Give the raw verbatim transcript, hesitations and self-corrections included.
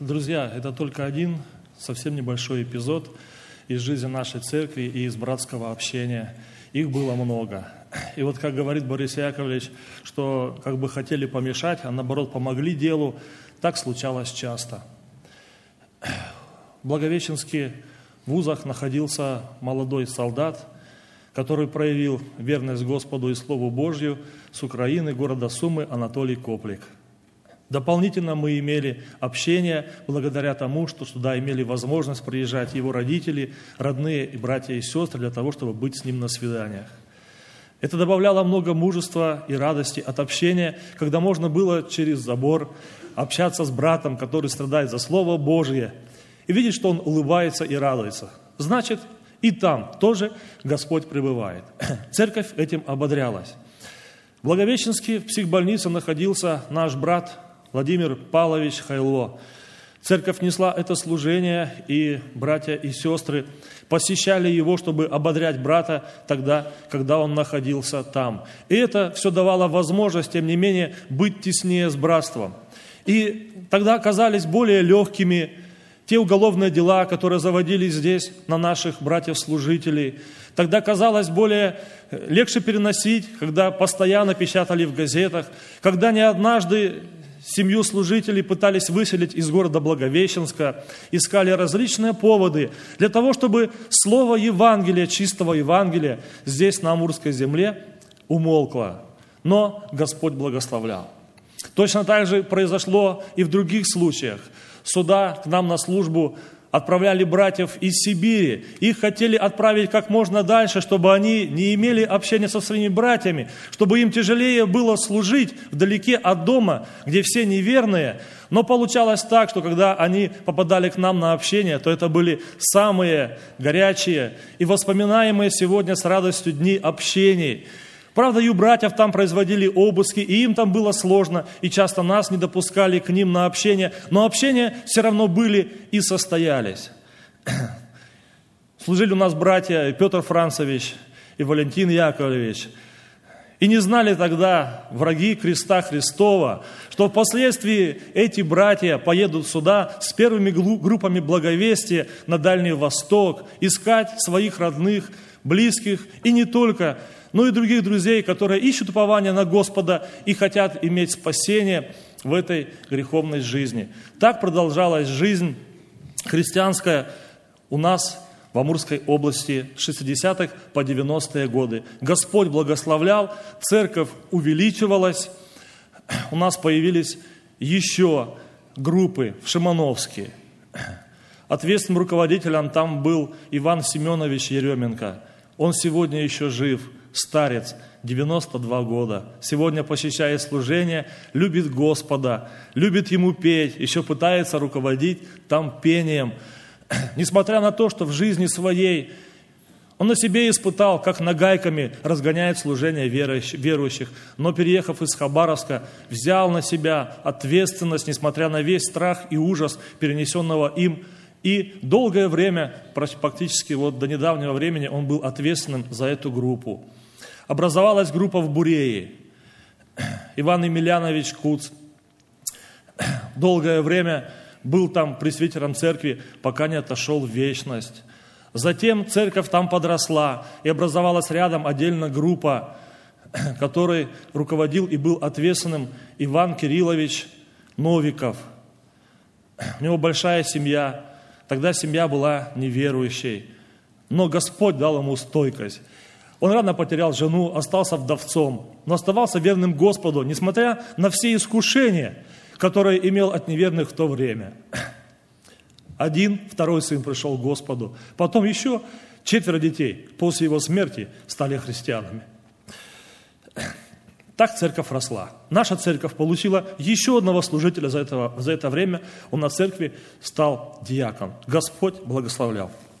Друзья, это только один совсем небольшой эпизод из жизни нашей церкви и из братского общения. Их было много. И вот, как говорит Борис Яковлевич, что как бы хотели помешать, а наоборот помогли делу, так случалось часто. В Благовещенских вузах находился молодой солдат, который проявил верность Господу и Слову Божью, с Украины, города Сумы, Анатолий Коплик. Дополнительно мы имели общение благодаря тому, что сюда имели возможность приезжать его родители, родные и братья и сестры для того, чтобы быть с ним на свиданиях. Это добавляло много мужества и радости от общения, когда можно было через забор общаться с братом, который страдает за Слово Божие, и видеть, что он улыбается и радуется. Значит, и там тоже Господь пребывает. Церковь этим ободрялась. В Благовещенске в психбольнице находился наш брат Владимир Павлович Хайло. Церковь несла это служение, и братья и сестры посещали его, чтобы ободрять брата тогда, когда он находился там. И это все давало возможность, тем не менее, быть теснее с братством. И тогда оказались более легкими те уголовные дела, которые заводились здесь на наших братьев-служителей. Тогда казалось более легче переносить, когда постоянно печатали в газетах, когда не однажды семью служителей пытались выселить из города Благовещенска, искали различные поводы для того, чтобы слово Евангелия, чистого Евангелия здесь, на Амурской земле, умолкло. Но Господь благословлял. Точно так же произошло и в других случаях. Сюда к нам на службу отправляли братьев из Сибири. Их хотели отправить как можно дальше, чтобы они не имели общения со своими братьями, чтобы им тяжелее было служить вдалеке от дома, где все неверные. Но получалось так, что когда они попадали к нам на общение, то это были самые горячие и воспоминаемые сегодня с радостью дни общений. Правда, и у братьев там производили обыски, и им там было сложно, и часто нас не допускали к ним на общение, но общения все равно были и состоялись. Служили у нас братья Петр Францевич и Валентин Яковлевич. И не знали тогда враги креста Христова, что впоследствии эти братья поедут сюда с первыми группами благовестия на Дальний Восток, искать своих родных, близких и не только, но и других друзей, которые ищут упования на Господа и хотят иметь спасение в этой греховной жизни. Так продолжалась жизнь христианская у нас в Амурской области с шестидесятых по девяностые годы. Господь благословлял, церковь увеличивалась, у нас появились еще группы в Шимановске. Ответственным руководителем там был Иван Семенович Еременко. Он сегодня еще жив, старец, девяносто два года. Сегодня посещает служение, любит Господа, любит Ему петь, еще пытается руководить там пением. Несмотря на то, что в жизни своей он на себе испытал, как нагайками разгоняет служение верующих, но, переехав из Хабаровска, взял на себя ответственность, несмотря на весь страх и ужас, перенесенного им. И долгое время, практически вот до недавнего времени, он был ответственным за эту группу. Образовалась группа в Бурее. Иван Емельянович Куц долгое время был там пресвитером церкви, пока не отошел в вечность. Затем церковь там подросла, и образовалась рядом отдельно группа, которой руководил и был ответственным Иван Кириллович Новиков. У него большая семья. Тогда семья была неверующей, но Господь дал ему стойкость. Он рано потерял жену, остался вдовцом, но оставался верным Господу, несмотря на все искушения, которые имел от неверных в то время. Один, второй сын пришел к Господу, потом еще четверо детей после его смерти стали христианами. Так церковь росла. Наша церковь получила еще одного служителя за, этого, за это время. Он на церкви стал диакон. Господь благословлял.